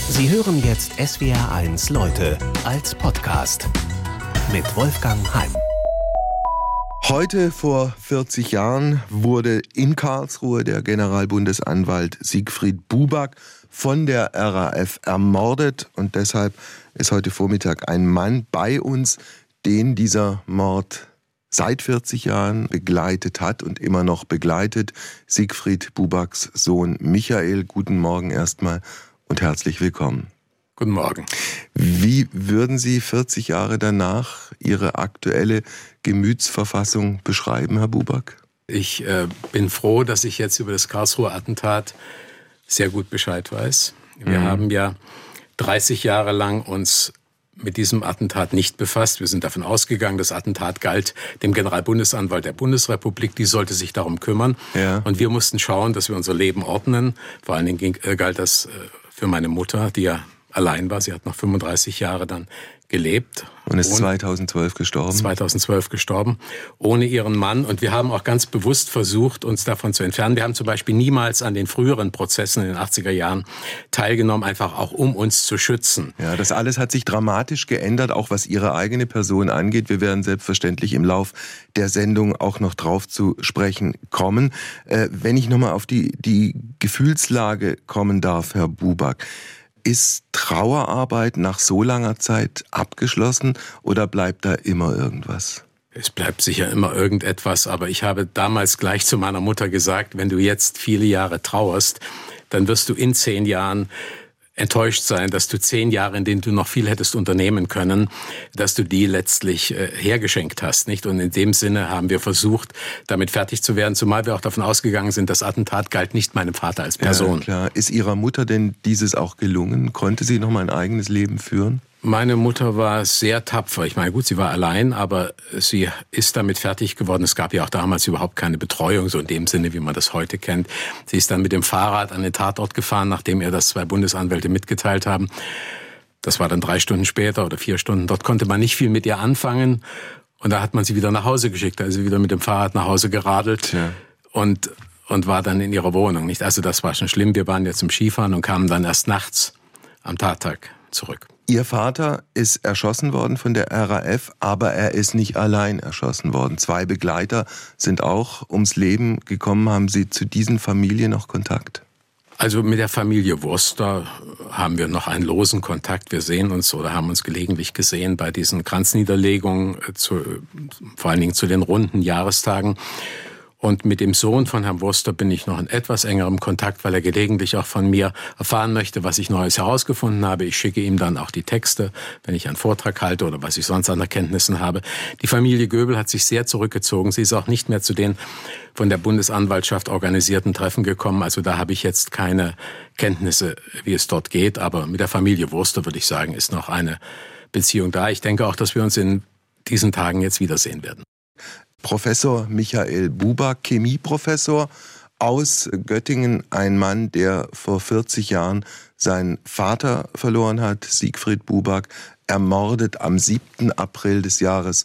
Sie hören jetzt SWR1 Leute als Podcast mit Wolfgang Heim. Heute vor 40 Jahren wurde in Karlsruhe der Generalbundesanwalt Siegfried Buback von der RAF ermordet. Und deshalb ist heute Vormittag ein Mann bei uns, den dieser Mord seit 40 Jahren begleitet hat und immer noch begleitet. Siegfried Bubacks Sohn Michael. Guten Morgen erstmal und herzlich willkommen. Guten Morgen. Wie würden Sie 40 Jahre danach Ihre aktuelle Gemütsverfassung beschreiben, Herr Buback? Ich bin froh, dass ich jetzt über das Karlsruher Attentat sehr gut Bescheid weiß. Wir haben ja 30 Jahre lang uns mit diesem Attentat nicht befasst. Wir sind davon ausgegangen, das Attentat galt dem Generalbundesanwalt der Bundesrepublik. Die sollte sich darum kümmern. Ja. Und wir mussten schauen, dass wir unser Leben ordnen. Vor allen Dingen galt das für meine Mutter, die ja allein war. Sie hat noch 35 Jahre dann gelebt. Und ist 2012 gestorben? 2012 gestorben, ohne ihren Mann. Und wir haben auch ganz bewusst versucht, uns davon zu entfernen. Wir haben zum Beispiel niemals an den früheren Prozessen in den 80er Jahren teilgenommen, einfach auch um uns zu schützen. Ja, das alles hat sich dramatisch geändert, auch was Ihre eigene Person angeht. Wir werden selbstverständlich im Lauf der Sendung auch noch drauf zu sprechen kommen. Wenn ich nochmal auf die Gefühlslage kommen darf, Herr Buback. Ist Trauerarbeit nach so langer Zeit abgeschlossen oder bleibt da immer irgendwas? Es bleibt sicher immer irgendetwas, aber ich habe damals gleich zu meiner Mutter gesagt, wenn du jetzt viele Jahre trauerst, dann wirst du in 10 Jahren enttäuscht sein, dass du 10 Jahre, in denen du noch viel hättest unternehmen können, dass du die letztlich hergeschenkt hast, nicht? Und in dem Sinne haben wir versucht, damit fertig zu werden, zumal wir auch davon ausgegangen sind, das Attentat galt nicht meinem Vater als Person. Ja, klar. Ist Ihrer Mutter denn dieses auch gelungen? Konnte sie noch mal ein eigenes Leben führen? Meine Mutter war sehr tapfer. Ich meine, gut, sie war allein, aber sie ist damit fertig geworden. Es gab ja auch damals überhaupt keine Betreuung, so in dem Sinne, wie man das heute kennt. Sie ist dann mit dem Fahrrad an den Tatort gefahren, nachdem ihr das 2 Bundesanwälte mitgeteilt haben. Das war dann 3 Stunden später oder 4 Stunden. Dort konnte man nicht viel mit ihr anfangen. Und da hat man sie wieder nach Hause geschickt. Also wieder mit dem Fahrrad nach Hause geradelt. Ja. Und war dann in ihrer Wohnung, nicht? Also das war schon schlimm. Wir waren ja zum Skifahren und kamen dann erst nachts am Tattag zurück. Ihr Vater ist erschossen worden von der RAF, aber er ist nicht allein erschossen worden. 2 Begleiter sind auch ums Leben gekommen. Haben Sie zu diesen Familien noch Kontakt? Also mit der Familie Wurster haben wir noch einen losen Kontakt. Wir sehen uns oder haben uns gelegentlich gesehen bei diesen Kranzniederlegungen, vor allen Dingen zu den runden Jahrestagen. Und mit dem Sohn von Herrn Wurster bin ich noch in etwas engerem Kontakt, weil er gelegentlich auch von mir erfahren möchte, was ich Neues herausgefunden habe. Ich schicke ihm dann auch die Texte, wenn ich einen Vortrag halte oder was ich sonst an Erkenntnissen habe. Die Familie Göbel hat sich sehr zurückgezogen. Sie ist auch nicht mehr zu den von der Bundesanwaltschaft organisierten Treffen gekommen. Also da habe ich jetzt keine Kenntnisse, wie es dort geht. Aber mit der Familie Wurster, würde ich sagen, ist noch eine Beziehung da. Ich denke auch, dass wir uns in diesen Tagen jetzt wiedersehen werden. Professor Michael Buback, Chemieprofessor aus Göttingen, ein Mann, der vor 40 Jahren seinen Vater verloren hat, Siegfried Buback, ermordet am 7. April des Jahres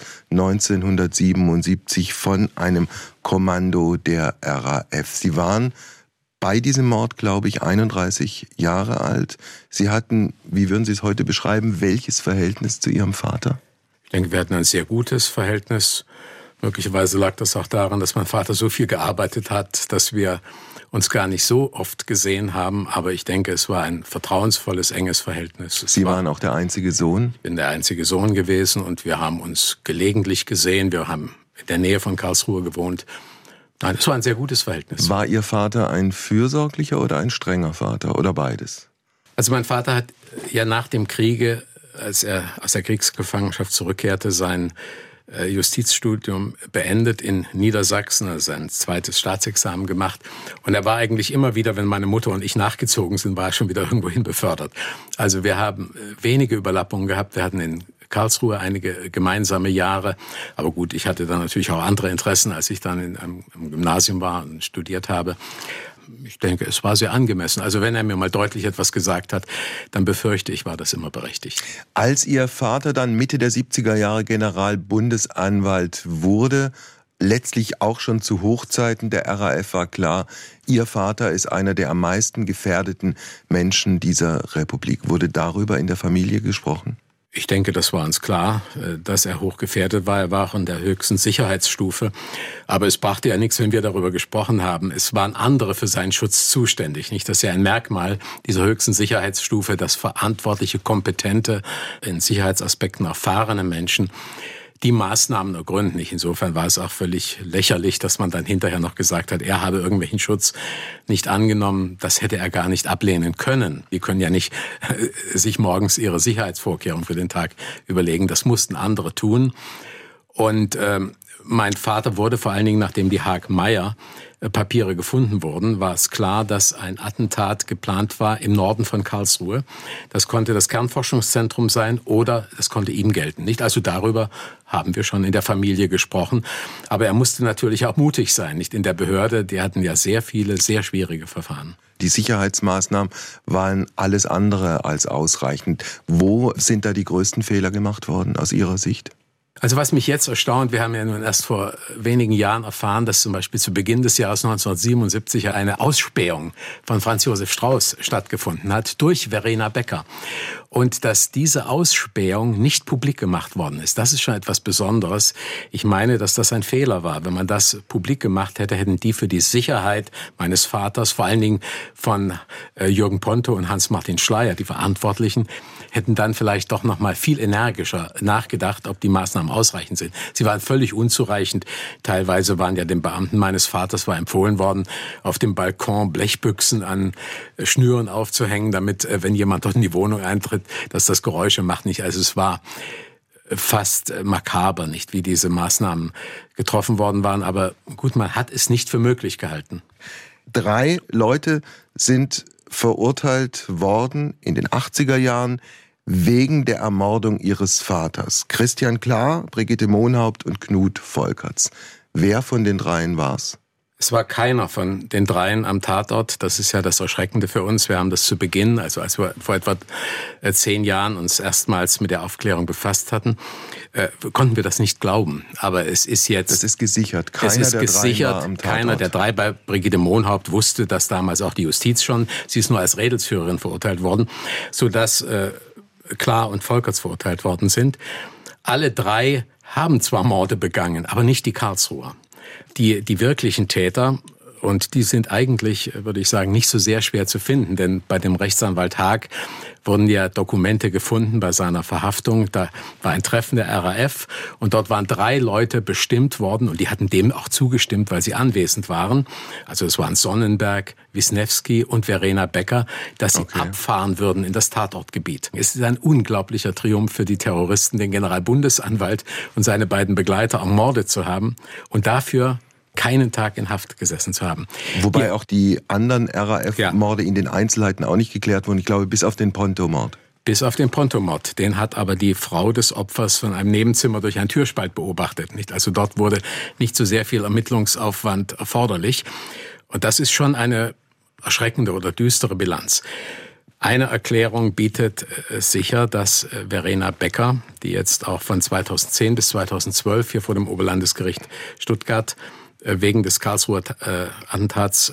1977 von einem Kommando der RAF. Sie waren bei diesem Mord, glaube ich, 31 Jahre alt. Sie hatten, wie würden Sie es heute beschreiben, welches Verhältnis zu Ihrem Vater? Ich denke, wir hatten ein sehr gutes Verhältnis. Möglicherweise lag das auch daran, dass mein Vater so viel gearbeitet hat, dass wir uns gar nicht so oft gesehen haben. Aber ich denke, es war ein vertrauensvolles, enges Verhältnis. Sie waren auch der einzige Sohn? Ich bin der einzige Sohn gewesen und wir haben uns gelegentlich gesehen. Wir haben in der Nähe von Karlsruhe gewohnt. Nein, es war ein sehr gutes Verhältnis. War Ihr Vater ein fürsorglicher oder ein strenger Vater oder beides? Also mein Vater hat ja nach dem Kriege, als er aus der Kriegsgefangenschaft zurückkehrte, sein Justizstudium beendet in Niedersachsen, also sein 2. Staatsexamen gemacht. Und er war eigentlich immer wieder, wenn meine Mutter und ich nachgezogen sind, war er schon wieder irgendwohin befördert. Also wir haben wenige Überlappungen gehabt. Wir hatten in Karlsruhe einige gemeinsame Jahre. Aber gut, ich hatte dann natürlich auch andere Interessen, als ich dann am Gymnasium war und studiert habe. Ich denke, es war sehr angemessen. Also wenn er mir mal deutlich etwas gesagt hat, dann befürchte ich, war das immer berechtigt. Als Ihr Vater dann Mitte der 70er Jahre Generalbundesanwalt wurde, letztlich auch schon zu Hochzeiten der RAF war klar, Ihr Vater ist einer der am meisten gefährdeten Menschen dieser Republik. Wurde darüber in der Familie gesprochen? Ich denke, das war uns klar, dass er hochgefährdet war. Er war auch in der höchsten Sicherheitsstufe. Aber es brachte ja nichts, wenn wir darüber gesprochen haben. Es waren andere für seinen Schutz zuständig. Nicht? Das ist ja ein Merkmal dieser höchsten Sicherheitsstufe, dass verantwortliche, kompetente, in Sicherheitsaspekten erfahrene Menschen die Maßnahmen ergründen nicht. Insofern war es auch völlig lächerlich, dass man dann hinterher noch gesagt hat, er habe irgendwelchen Schutz nicht angenommen. Das hätte er gar nicht ablehnen können. Die können ja nicht sich morgens ihre Sicherheitsvorkehrungen für den Tag überlegen. Das mussten andere tun. Und mein Vater wurde vor allen Dingen, nachdem die Haag-Meyer Papiere gefunden wurden, war es klar, dass ein Attentat geplant war im Norden von Karlsruhe. Das konnte das Kernforschungszentrum sein oder das konnte ihm gelten. Nicht? Also darüber haben wir schon in der Familie gesprochen. Aber er musste natürlich auch mutig sein. Nicht in der Behörde, die hatten ja sehr viele, sehr schwierige Verfahren. Die Sicherheitsmaßnahmen waren alles andere als ausreichend. Wo sind da die größten Fehler gemacht worden aus Ihrer Sicht? Also was mich jetzt erstaunt, wir haben ja nun erst vor wenigen Jahren erfahren, dass zum Beispiel zu Beginn des Jahres 1977 eine Ausspähung von Franz Josef Strauß stattgefunden hat durch Verena Becker. Und dass diese Ausspähung nicht publik gemacht worden ist, das ist schon etwas Besonderes. Ich meine, dass das ein Fehler war. Wenn man das publik gemacht hätte, hätten die für die Sicherheit meines Vaters, vor allen Dingen von Jürgen Ponto und Hans-Martin Schleyer, die Verantwortlichen, hätten dann vielleicht doch noch mal viel energischer nachgedacht, ob die Maßnahmen ausreichend sind. Sie waren völlig unzureichend. Teilweise waren ja den Beamten meines Vaters war empfohlen worden, auf dem Balkon Blechbüchsen an Schnüren aufzuhängen, damit, wenn jemand dort in die Wohnung eintritt, dass das Geräusche macht nicht. Also es war fast makaber, nicht, wie diese Maßnahmen getroffen worden waren. Aber gut, man hat es nicht für möglich gehalten. 3 Leute sind verurteilt worden in den 80er Jahren wegen der Ermordung ihres Vaters. Christian Klar, Brigitte Mohnhaupt und Knut Volkerts. Wer von den 3 war's? Es war keiner von den 3 am Tatort. Das ist ja das Erschreckende für uns. Wir haben das zu Beginn, also als wir vor etwa 10 Jahren uns erstmals mit der Aufklärung befasst hatten, konnten wir das nicht glauben. Aber es ist jetzt... Das ist gesichert. Keiner der 3 war am Tatort. Keiner der 3 bei Brigitte Mohnhaupt wusste, dass damals auch die Justiz schon, sie ist nur als Redelsführerin verurteilt worden, sodass Klar und Volkerts verurteilt worden sind. Alle 3 haben zwar Morde begangen, aber nicht die Karlsruher. Die wirklichen Täter, und die sind eigentlich, würde ich sagen, nicht so sehr schwer zu finden, denn bei dem Rechtsanwalt Haag wurden ja Dokumente gefunden bei seiner Verhaftung. Da war ein Treffen der RAF und dort waren 3 Leute bestimmt worden und die hatten dem auch zugestimmt, weil sie anwesend waren. Also es waren Sonnenberg, Wisniewski und Verena Becker, dass sie abfahren würden in das Tatortgebiet. Es ist ein unglaublicher Triumph für die Terroristen, den Generalbundesanwalt und seine beiden Begleiter ermordet zu haben und dafür keinen Tag in Haft gesessen zu haben. Wobei auch die anderen RAF-Morde in den Einzelheiten auch nicht geklärt wurden. Ich glaube, bis auf den Ponto-Mord. Bis auf den Ponto-Mord. Den hat aber die Frau des Opfers von einem Nebenzimmer durch einen Türspalt beobachtet. Nicht? Also dort wurde nicht so sehr viel Ermittlungsaufwand erforderlich. Und das ist schon eine erschreckende oder düstere Bilanz. Eine Erklärung bietet sicher, dass Verena Becker, die jetzt auch von 2010 bis 2012 hier vor dem Oberlandesgericht Stuttgart wegen des Karlsruher Attentats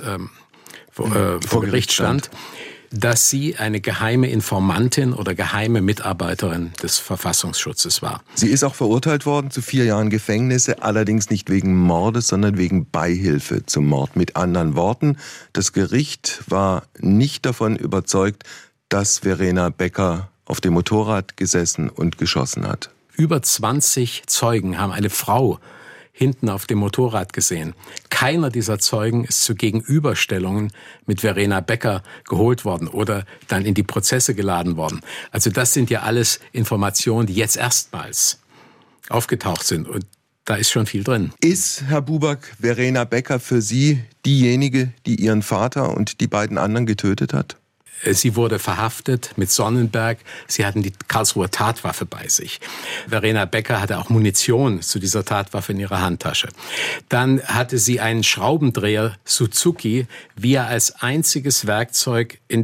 vor Gericht stand, dass sie eine geheime Informantin oder geheime Mitarbeiterin des Verfassungsschutzes war. Sie ist auch verurteilt worden zu 4 Jahren Gefängnisse, allerdings nicht wegen Mordes, sondern wegen Beihilfe zum Mord. Mit anderen Worten, das Gericht war nicht davon überzeugt, dass Verena Becker auf dem Motorrad gesessen und geschossen hat. Über 20 Zeugen haben eine Frau hinten auf dem Motorrad gesehen. Keiner dieser Zeugen ist zu Gegenüberstellungen mit Verena Becker geholt worden oder dann in die Prozesse geladen worden. Also das sind ja alles Informationen, die jetzt erstmals aufgetaucht sind und da ist schon viel drin. Ist, Herr Buback, Verena Becker für Sie diejenige, die Ihren Vater und die beiden anderen getötet hat? Sie wurde verhaftet mit Sonnenberg. Sie hatten die Karlsruher Tatwaffe bei sich. Verena Becker hatte auch Munition zu dieser Tatwaffe in ihrer Handtasche. Dann hatte sie einen Schraubendreher Suzuki, wie er als einziges Werkzeug in dem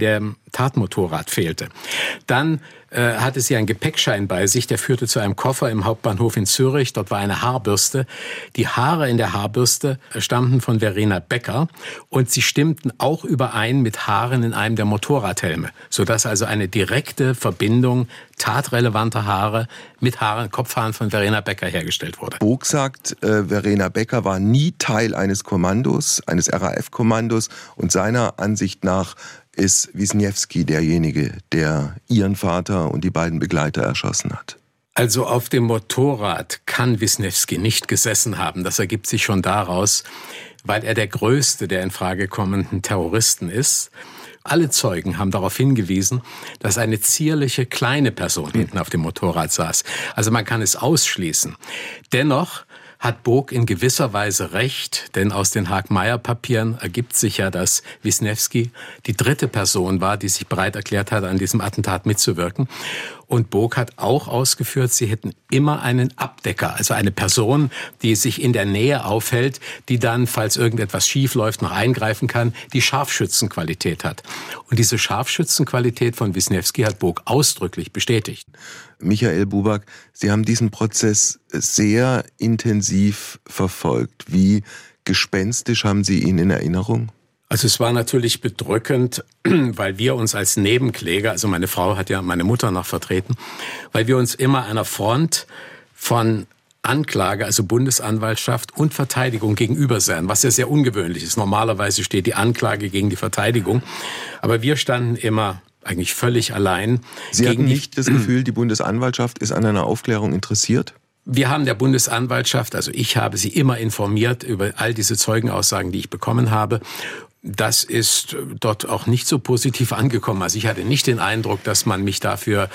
Tatmotorrad fehlte. Dann hatte sie einen Gepäckschein bei sich, der führte zu einem Koffer im Hauptbahnhof in Zürich. Dort war eine Haarbürste. Die Haare in der Haarbürste stammten von Verena Becker und sie stimmten auch überein mit Haaren in einem der Motorradhelme, sodass also eine direkte Verbindung tatrelevanter Haare mit Kopfhaaren von Verena Becker hergestellt wurde. Bog sagt, Verena Becker war nie Teil eines Kommandos, eines RAF-Kommandos und seiner Ansicht nach ist Wisniewski derjenige, der ihren Vater und die beiden Begleiter erschossen hat. Also auf dem Motorrad kann Wisniewski nicht gesessen haben. Das ergibt sich schon daraus, weil er der größte der in Frage kommenden Terroristen ist. Alle Zeugen haben darauf hingewiesen, dass eine zierliche kleine Person hinten auf dem Motorrad saß. Also man kann es ausschließen. Dennoch hat Bog in gewisser Weise recht, denn aus den Haag-Meyer-Papieren ergibt sich ja, dass Wisniewski die dritte Person war, die sich bereit erklärt hat, an diesem Attentat mitzuwirken. Und Bog hat auch ausgeführt, sie hätten immer einen Abdecker, also eine Person, die sich in der Nähe aufhält, die dann, falls irgendetwas schief läuft, noch eingreifen kann, die Scharfschützenqualität hat. Und diese Scharfschützenqualität von Wisniewski hat Bog ausdrücklich bestätigt. Michael Buback, Sie haben diesen Prozess sehr intensiv verfolgt. Wie gespenstisch haben Sie ihn in Erinnerung? Also es war natürlich bedrückend, weil wir uns als Nebenkläger, also meine Frau hat ja meine Mutter noch vertreten, weil wir uns immer einer Front von Anklage, also Bundesanwaltschaft und Verteidigung gegenüber sahen, was ja sehr ungewöhnlich ist. Normalerweise steht die Anklage gegen die Verteidigung, aber wir standen immer eigentlich völlig allein. Sie hatten nicht das Gefühl, die Bundesanwaltschaft ist an einer Aufklärung interessiert? Wir haben der Bundesanwaltschaft, also ich habe sie immer informiert über all diese Zeugenaussagen, die ich bekommen habe. Das ist dort auch nicht so positiv angekommen. Also ich hatte nicht den Eindruck, dass man mich dafür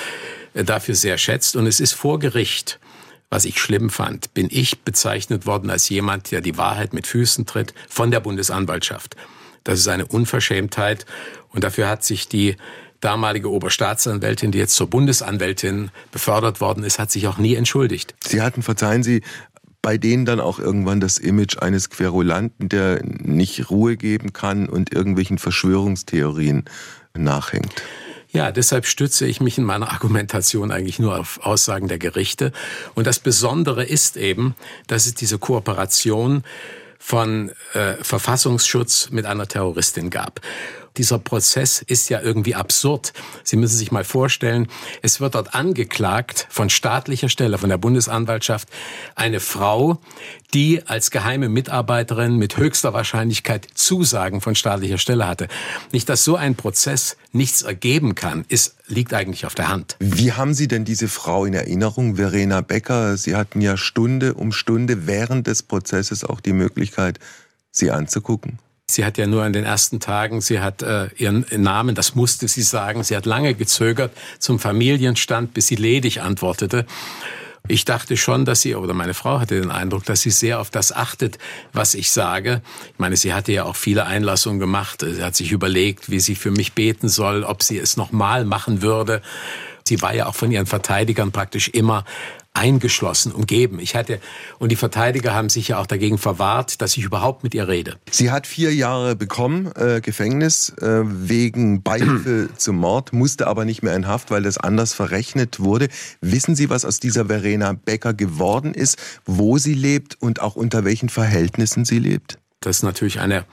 sehr schätzt. Und es ist vor Gericht, was ich schlimm fand, bin ich bezeichnet worden als jemand, der die Wahrheit mit Füßen tritt, von der Bundesanwaltschaft. Das ist eine Unverschämtheit. Und dafür hat sich die damalige Oberstaatsanwältin, die jetzt zur Bundesanwältin befördert worden ist, hat sich auch nie entschuldigt. Sie hatten, verzeihen Sie, bei denen dann auch irgendwann das Image eines Querulanten, der nicht Ruhe geben kann und irgendwelchen Verschwörungstheorien nachhängt. Ja, deshalb stütze ich mich in meiner Argumentation eigentlich nur auf Aussagen der Gerichte. Und das Besondere ist eben, dass es diese Kooperation von Verfassungsschutz mit einer Terroristin gab. Dieser Prozess ist ja irgendwie absurd. Sie müssen sich mal vorstellen, es wird dort angeklagt von staatlicher Stelle, von der Bundesanwaltschaft, eine Frau, die als geheime Mitarbeiterin mit höchster Wahrscheinlichkeit Zusagen von staatlicher Stelle hatte. Nicht, dass so ein Prozess nichts ergeben kann, liegt eigentlich auf der Hand. Wie haben Sie denn diese Frau in Erinnerung, Verena Becker? Sie hatten ja Stunde um Stunde während des Prozesses auch die Möglichkeit, sie anzugucken. Sie hat ja nur in den ersten Tagen, sie hat ihren Namen, das musste sie sagen, sie hat lange gezögert zum Familienstand, bis sie ledig antwortete. Ich dachte schon, dass sie, oder meine Frau hatte den Eindruck, dass sie sehr auf das achtet, was ich sage. Ich meine, sie hatte ja auch viele Einlassungen gemacht. Sie hat sich überlegt, wie sie für mich beten soll, ob sie es nochmal machen würde. Sie war ja auch von ihren Verteidigern praktisch immer eingeschlossen, umgeben. Und die Verteidiger haben sich ja auch dagegen verwahrt, dass ich überhaupt mit ihr rede. Sie hat 4 Jahre bekommen, Gefängnis, wegen Beihilfe zum Mord, musste aber nicht mehr in Haft, weil das anders verrechnet wurde. Wissen Sie, was aus dieser Verena Becker geworden ist, wo sie lebt und auch unter welchen Verhältnissen sie lebt? Das ist natürlich eine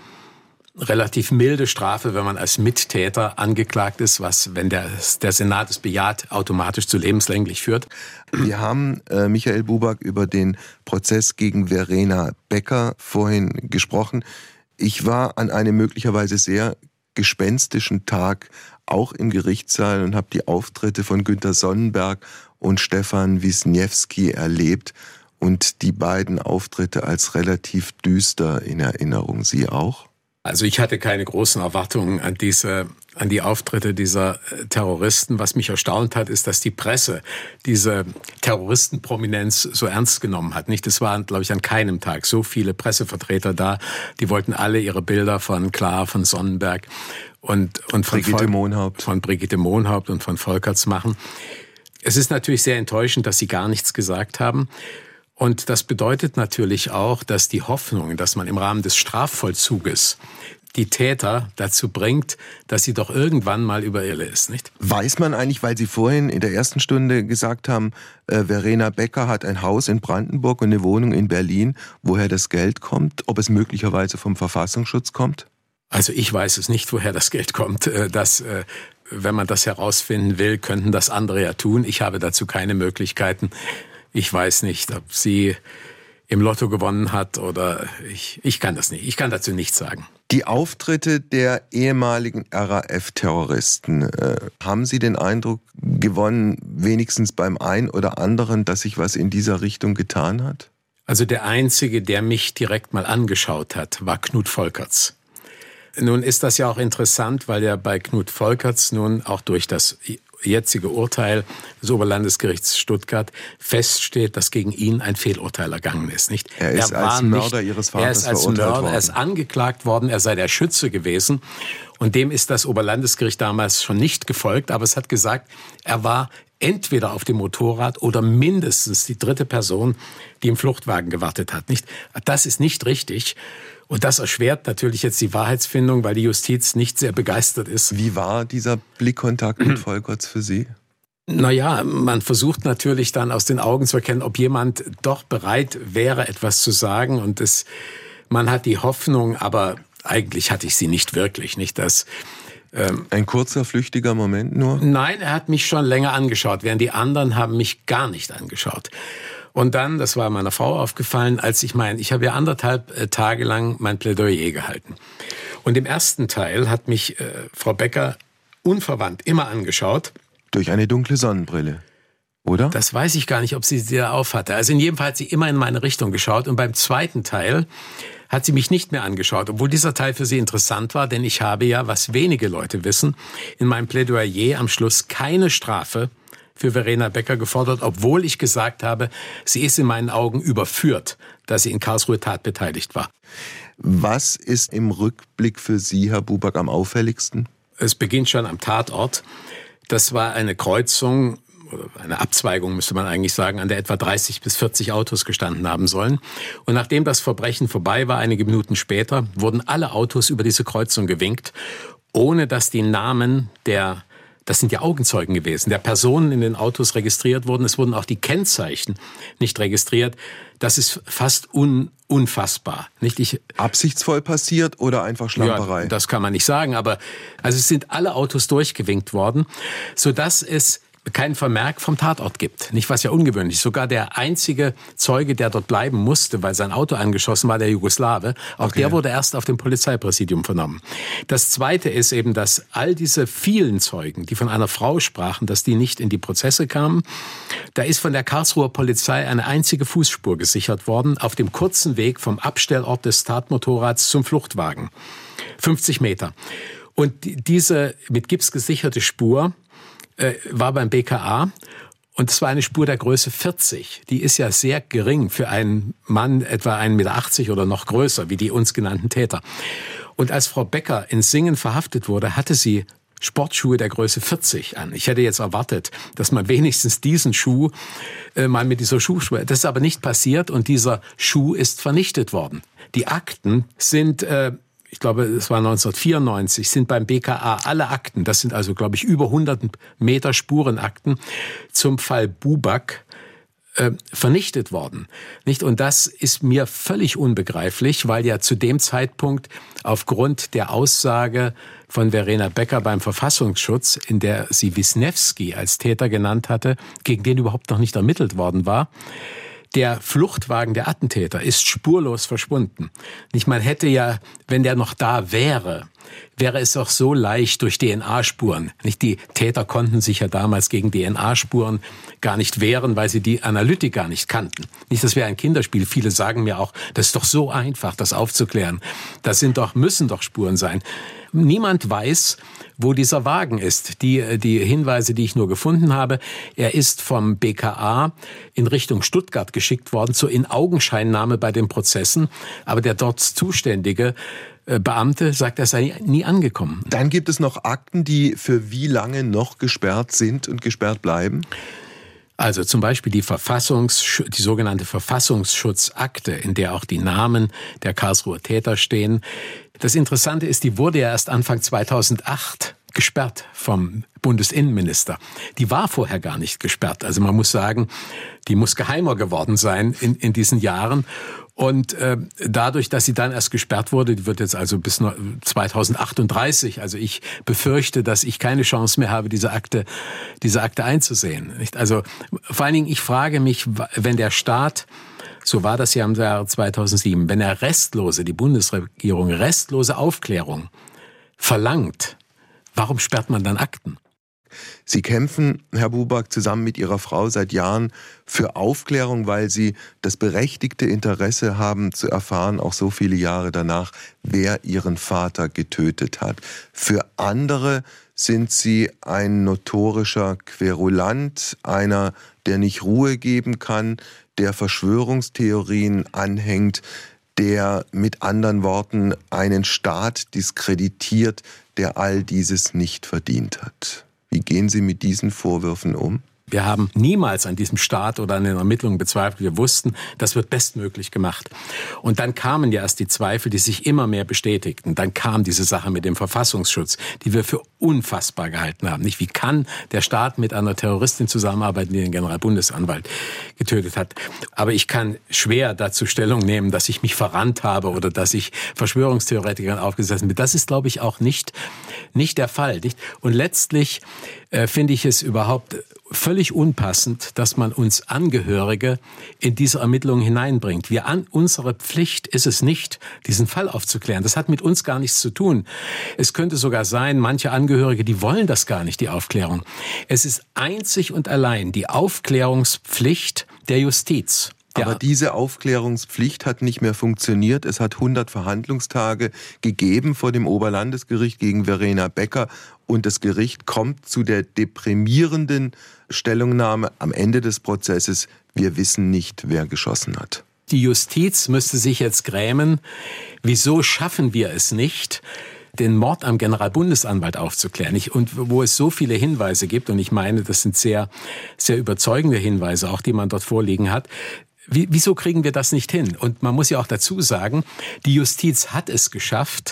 relativ milde Strafe, wenn man als Mittäter angeklagt ist, was, wenn der Senat es bejaht, automatisch zu lebenslänglich führt. Wir haben, Michael Buback, über den Prozess gegen Verena Becker vorhin gesprochen. Ich war an einem möglicherweise sehr gespenstischen Tag auch im Gerichtssaal und habe die Auftritte von Günter Sonnenberg und Stefan Wisniewski erlebt und die beiden Auftritte als relativ düster in Erinnerung. Sie auch? Also ich hatte keine großen Erwartungen an die Auftritte dieser Terroristen. Was mich erstaunt hat, ist, dass die Presse diese Terroristenprominenz so ernst genommen hat. Es waren, glaube ich, an keinem Tag so viele Pressevertreter da. Die wollten alle ihre Bilder von Klar, von Sonnenberg und von Brigitte Mohnhaupt. Von Brigitte Mohnhaupt und von Volkerts machen. Es ist natürlich sehr enttäuschend, dass sie gar nichts gesagt haben. Und das bedeutet natürlich auch, dass die Hoffnung, dass man im Rahmen des Strafvollzuges die Täter dazu bringt, dass sie doch irgendwann mal über Irre ist, nicht? Weiß man eigentlich, weil Sie vorhin in der ersten Stunde gesagt haben, Verena Becker hat ein Haus in Brandenburg und eine Wohnung in Berlin, woher das Geld kommt, ob es möglicherweise vom Verfassungsschutz kommt? Also ich weiß es nicht, woher das Geld kommt. Wenn man das herausfinden will, könnten das andere ja tun. Ich habe dazu keine Möglichkeiten. Ich weiß nicht, ob sie im Lotto gewonnen hat oder ich kann das nicht. Ich kann dazu nichts sagen. Die Auftritte der ehemaligen RAF-Terroristen, haben Sie den Eindruck gewonnen, wenigstens beim einen oder anderen, dass sich was in dieser Richtung getan hat? Also der Einzige, der mich direkt mal angeschaut hat, war Knut Volkerts. Nun ist das ja auch interessant, weil ja bei Knut Volkerts nun auch durch das jetzige Urteil des Oberlandesgerichts Stuttgart feststeht, dass gegen ihn ein Fehlurteil ergangen ist. Nicht? Er ist als Mörder Ihres Vaters verurteilt worden. Er ist angeklagt worden, er sei der Schütze gewesen. Und dem ist das Oberlandesgericht damals schon nicht gefolgt, aber es hat gesagt, er war entweder auf dem Motorrad oder mindestens die dritte Person, die im Fluchtwagen gewartet hat. Nicht? Das ist nicht richtig. Und das erschwert natürlich jetzt die Wahrheitsfindung, weil die Justiz nicht sehr begeistert ist. Wie war dieser Blickkontakt mit Volkerts für Sie? Naja, man versucht natürlich dann aus den Augen zu erkennen, ob jemand doch bereit wäre, etwas zu sagen. Und man hat die Hoffnung, aber eigentlich hatte ich sie nicht wirklich. Nicht, dass ein kurzer, flüchtiger Moment nur? Nein, er hat mich schon länger angeschaut, während die anderen haben mich gar nicht angeschaut. Und dann, das war meiner Frau aufgefallen, ich habe ja 1,5 Tage lang mein Plädoyer gehalten. Und im ersten Teil hat mich Frau Becker unverwandt immer angeschaut. Durch eine dunkle Sonnenbrille, oder? Das weiß ich gar nicht, ob sie da auf hatte. Also in jedem Fall hat sie immer in meine Richtung geschaut. Und beim zweiten Teil hat sie mich nicht mehr angeschaut, obwohl dieser Teil für sie interessant war, denn ich habe ja, was wenige Leute wissen, in meinem Plädoyer am Schluss keine Strafe für Verena Becker gefordert, obwohl ich gesagt habe, sie ist in meinen Augen überführt, dass sie in Karlsruhe tatbeteiligt war. Was ist im Rückblick für Sie, Herr Buback, am auffälligsten? Es beginnt schon am Tatort. Das war eine Kreuzung, oder eine Abzweigung müsste man eigentlich sagen, an der etwa 30 bis 40 Autos gestanden haben sollen. Und nachdem das Verbrechen vorbei war, einige Minuten später, wurden alle Autos über diese Kreuzung gewinkt, ohne dass die Namen das sind ja Augenzeugen gewesen, der Personen in den Autos registriert wurden. Es wurden auch die Kennzeichen nicht registriert. Das ist fast unfassbar. Nicht? Absichtsvoll passiert oder einfach Schlamperei? Ja, das kann man nicht sagen, aber also es sind alle Autos durchgewinkt worden, sodass es keinen Vermerk vom Tatort gibt. Nicht, was ja ungewöhnlich ist. Sogar der einzige Zeuge, der dort bleiben musste, weil sein Auto angeschossen war, der Jugoslawe, auch der wurde erst auf dem Polizeipräsidium vernommen. Das Zweite ist eben, dass all diese vielen Zeugen, die von einer Frau sprachen, dass die nicht in die Prozesse kamen. Da ist von der Karlsruher Polizei eine einzige Fußspur gesichert worden, auf dem kurzen Weg vom Abstellort des Tatmotorrads zum Fluchtwagen. 50 Meter. Und diese mit Gips gesicherte Spur war beim BKA und es war eine Spur der Größe 40. Die ist ja sehr gering für einen Mann, etwa 1,80 Meter oder noch größer, wie die uns genannten Täter. Und als Frau Becker in Singen verhaftet wurde, hatte sie Sportschuhe der Größe 40 an. Ich hätte jetzt erwartet, dass man wenigstens diesen Schuh mal mit dieser Schuhschuhe. Das ist aber nicht passiert und dieser Schuh ist vernichtet worden. Die Akten sind ich glaube, es war 1994, sind beim BKA alle Akten, das sind also, glaube ich, über 100 Meter Spurenakten zum Fall Buback vernichtet worden. Nicht? Und das ist mir völlig unbegreiflich, weil ja zu dem Zeitpunkt aufgrund der Aussage von Verena Becker beim Verfassungsschutz, in der sie Wisniewski als Täter genannt hatte, gegen den überhaupt noch nicht ermittelt worden war, der Fluchtwagen der Attentäter ist spurlos verschwunden. Man hätte ja, wenn der noch da wäre es auch so leicht durch DNA-Spuren. Die Täter konnten sich ja damals gegen DNA-Spuren gar nicht wehren, weil sie die Analytik gar nicht kannten. Nicht, das wäre ein Kinderspiel. Viele sagen mir auch, das ist doch so einfach, das aufzuklären. Das müssen doch Spuren sein. Niemand weiß, wo dieser Wagen ist. Die Hinweise, die ich nur gefunden habe, er ist vom BKA in Richtung Stuttgart geschickt worden zur Inaugenscheinnahme bei den Prozessen. Aber der dort zuständige Beamte sagt, er sei nie angekommen. Dann gibt es noch Akten, die für wie lange noch gesperrt sind und gesperrt bleiben? Also zum Beispiel die sogenannte Verfassungsschutzakte, in der auch die Namen der Karlsruher Täter stehen. Das Interessante ist, die wurde ja erst Anfang 2008 gesperrt vom Bundesinnenminister. Die war vorher gar nicht gesperrt. Also man muss sagen, die muss geheimer geworden sein in diesen Jahren. Und dadurch, dass sie dann erst gesperrt wurde, die wird jetzt also bis 2038, also ich befürchte, dass ich keine Chance mehr habe, diese Akte einzusehen. Also vor allen Dingen, ich frage mich, wenn der Staat, so war das ja im Jahre 2007, wenn er die Bundesregierung restlose Aufklärung verlangt, warum sperrt man dann Akten? Sie kämpfen, Herr Buback, zusammen mit Ihrer Frau seit Jahren für Aufklärung, weil Sie das berechtigte Interesse haben zu erfahren, auch so viele Jahre danach, wer Ihren Vater getötet hat. Für andere sind Sie ein notorischer Querulant, einer, der nicht Ruhe geben kann, der Verschwörungstheorien anhängt, der mit anderen Worten einen Staat diskreditiert, der all dieses nicht verdient hat. Wie gehen Sie mit diesen Vorwürfen um? Wir haben niemals an diesem Staat oder an den Ermittlungen bezweifelt. Wir wussten, das wird bestmöglich gemacht. Und dann kamen ja erst die Zweifel, die sich immer mehr bestätigten. Dann kam diese Sache mit dem Verfassungsschutz, die wir für unfassbar gehalten haben. Nicht, wie kann der Staat mit einer Terroristin zusammenarbeiten, die den Generalbundesanwalt getötet hat? Aber ich kann schwer dazu Stellung nehmen, dass ich mich verrannt habe oder dass ich Verschwörungstheoretikern aufgesessen bin. Das ist, glaube ich, auch nicht der Fall. Nicht? Und letztlich finde ich es überhaupt völlig unpassend, dass man uns Angehörige in diese Ermittlungen hineinbringt. Unsere Pflicht ist es nicht, diesen Fall aufzuklären. Das hat mit uns gar nichts zu tun. Es könnte sogar sein, manche Angehörige, die wollen das gar nicht, die Aufklärung. Es ist einzig und allein die Aufklärungspflicht der Justiz. Aber diese Aufklärungspflicht hat nicht mehr funktioniert. Es hat 100 Verhandlungstage gegeben vor dem Oberlandesgericht gegen Verena Becker. Und das Gericht kommt zu der deprimierenden Stellungnahme am Ende des Prozesses: Wir wissen nicht, wer geschossen hat. Die Justiz müsste sich jetzt grämen. Wieso schaffen wir es nicht, den Mord am Generalbundesanwalt aufzuklären? Und wo es so viele Hinweise gibt, und ich meine, das sind sehr, sehr überzeugende Hinweise, auch die man dort vorliegen hat. Wieso kriegen wir das nicht hin? Und man muss ja auch dazu sagen, die Justiz hat es geschafft,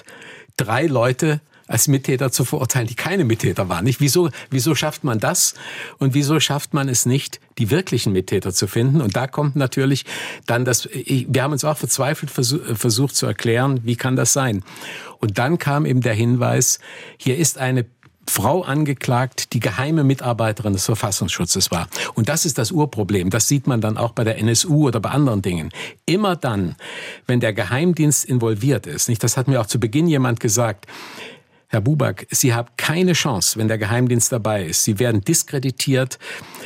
3 Leute als Mittäter zu verurteilen, die keine Mittäter waren. Nicht? Wieso schafft man das? Und wieso schafft man es nicht, die wirklichen Mittäter zu finden? Und da kommt natürlich dann wir haben uns auch verzweifelt versucht zu erklären, wie kann das sein? Und dann kam eben der Hinweis, hier ist eine Frau angeklagt, die geheime Mitarbeiterin des Verfassungsschutzes war. Und das ist das Urproblem. Das sieht man dann auch bei der NSU oder bei anderen Dingen. Immer dann, wenn der Geheimdienst involviert ist, nicht? Das hat mir auch zu Beginn jemand gesagt: Herr Buback, Sie haben keine Chance, wenn der Geheimdienst dabei ist. Sie werden diskreditiert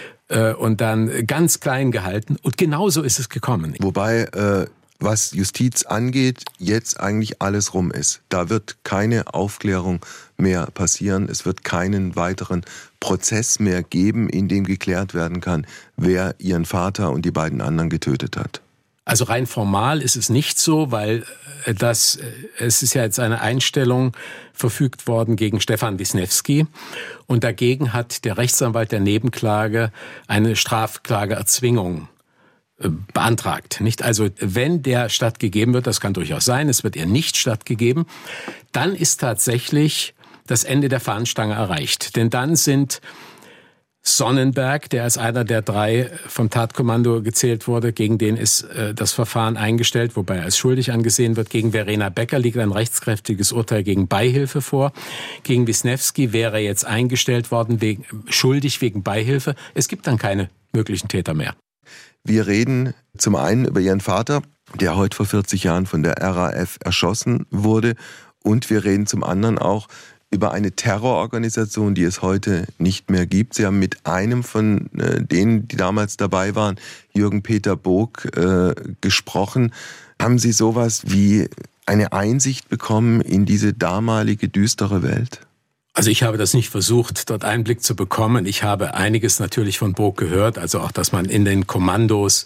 und dann ganz klein gehalten. Und genauso ist es gekommen. Wobei, was Justiz angeht, jetzt eigentlich alles rum ist. Da wird keine Aufklärung mehr passieren. Es wird keinen weiteren Prozess mehr geben, in dem geklärt werden kann, wer Ihren Vater und die beiden anderen getötet hat. Also rein formal ist es nicht so, weil es ist ja jetzt eine Einstellung verfügt worden gegen Stefan Wisniewski und dagegen hat der Rechtsanwalt der Nebenklage eine Strafklageerzwingung beantragt. Nicht? Also wenn der stattgegeben wird, das kann durchaus sein, es wird ihr nicht stattgegeben, dann ist tatsächlich das Ende der Fahnenstange erreicht. Denn dann sind Sonnenberg, der als einer der 3 vom Tatkommando gezählt wurde, gegen den ist das Verfahren eingestellt, wobei er als schuldig angesehen wird. Gegen Verena Becker liegt ein rechtskräftiges Urteil gegen Beihilfe vor. Gegen Wisniewski wäre jetzt eingestellt worden, schuldig wegen Beihilfe. Es gibt dann keine möglichen Täter mehr. Wir reden zum einen über Ihren Vater, der heute vor 40 Jahren von der RAF erschossen wurde. Und wir reden zum anderen auch über eine Terrororganisation, die es heute nicht mehr gibt. Sie haben mit einem von denen, die damals dabei waren, Jürgen-Peter Boock, gesprochen. Haben Sie sowas wie eine Einsicht bekommen in diese damalige düstere Welt? Also ich habe das nicht versucht, dort Einblick zu bekommen. Ich habe einiges natürlich von Boock gehört, also auch, dass man in den Kommandos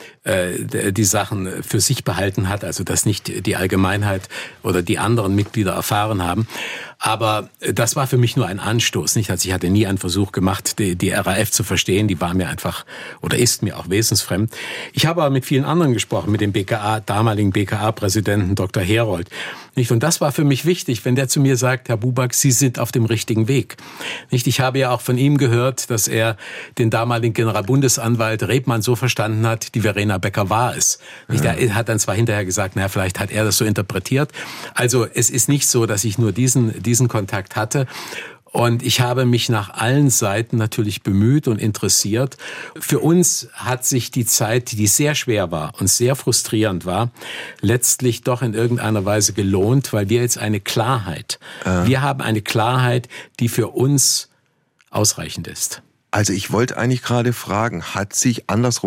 die Sachen für sich behalten hat, also dass nicht die Allgemeinheit oder die anderen Mitglieder erfahren haben. Aber das war für mich nur ein Anstoß, nicht? Also ich hatte nie einen Versuch gemacht, die RAF zu verstehen. Die war mir einfach oder ist mir auch wesensfremd. Ich habe aber mit vielen anderen gesprochen, mit dem damaligen BKA-Präsidenten Dr. Herold. Nicht? Und das war für mich wichtig, wenn der zu mir sagt, Herr Buback, Sie sind auf dem richtigen Weg. Nicht? Ich habe ja auch von ihm gehört, dass er den damaligen Generalbundesanwalt Rebmann so verstanden hat, die Verena Becker war es. Nicht? Er hat dann zwar hinterher gesagt, naja, vielleicht hat er das so interpretiert. Also es ist nicht so, dass ich nur diesen Kontakt hatte. Und ich habe mich nach allen Seiten natürlich bemüht und interessiert. Für uns hat sich die Zeit, die sehr schwer war und sehr frustrierend war, letztlich doch in irgendeiner Weise gelohnt, weil wir jetzt wir haben eine Klarheit, die für uns ausreichend ist. Also ich wollte eigentlich gerade fragen, hat sich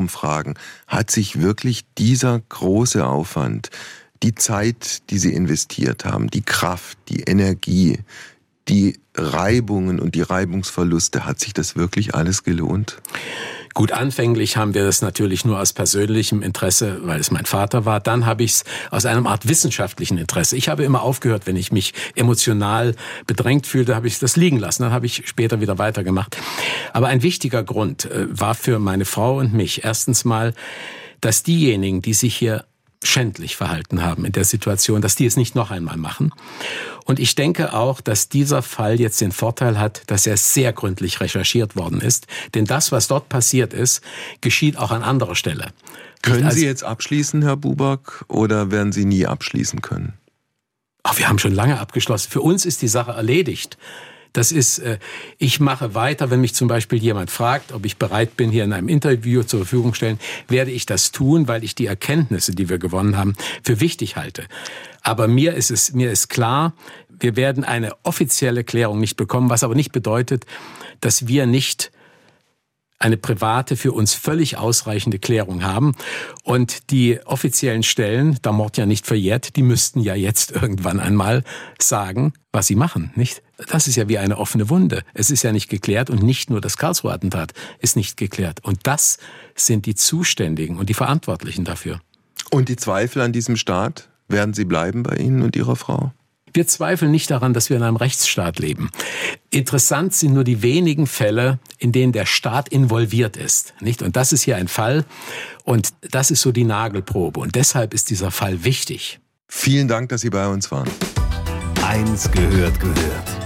wirklich dieser große Aufwand, die Zeit, die Sie investiert haben, die Kraft, die Energie, die Reibungen und die Reibungsverluste, hat sich das wirklich alles gelohnt? Gut, anfänglich haben wir das natürlich nur aus persönlichem Interesse, weil es mein Vater war. Dann habe ich es aus einer Art wissenschaftlichen Interesse. Ich habe immer aufgehört, wenn ich mich emotional bedrängt fühlte, habe ich das liegen lassen. Dann habe ich später wieder weitergemacht. Aber ein wichtiger Grund war für meine Frau und mich erstens mal, dass diejenigen, die sich hier schändlich verhalten haben in der Situation, dass die es nicht noch einmal machen. Und ich denke auch, dass dieser Fall jetzt den Vorteil hat, dass er sehr gründlich recherchiert worden ist. Denn das, was dort passiert ist, geschieht auch an anderer Stelle. Können Sie jetzt abschließen, Herr Buback, oder werden Sie nie abschließen können? Wir haben schon lange abgeschlossen. Für uns ist die Sache erledigt. Das ist, ich mache weiter, wenn mich zum Beispiel jemand fragt, ob ich bereit bin, hier in einem Interview zur Verfügung stellen, werde ich das tun, weil ich die Erkenntnisse, die wir gewonnen haben, für wichtig halte. Aber mir ist klar, wir werden eine offizielle Klärung nicht bekommen, was aber nicht bedeutet, dass wir nicht eine private, für uns völlig ausreichende Klärung haben. Und die offiziellen Stellen, da Mord ja nicht verjährt, die müssten ja jetzt irgendwann einmal sagen, was sie machen, nicht? Das ist ja wie eine offene Wunde. Es ist ja nicht geklärt und nicht nur das Karlsruher Attentat ist nicht geklärt. Und das sind die Zuständigen und die Verantwortlichen dafür. Und die Zweifel an diesem Staat, werden sie bleiben bei Ihnen und Ihrer Frau? Wir zweifeln nicht daran, dass wir in einem Rechtsstaat leben. Interessant sind nur die wenigen Fälle, in denen der Staat involviert ist, nicht? Und das ist hier ein Fall und das ist so die Nagelprobe und deshalb ist dieser Fall wichtig. Vielen Dank, dass Sie bei uns waren. Eins gehört.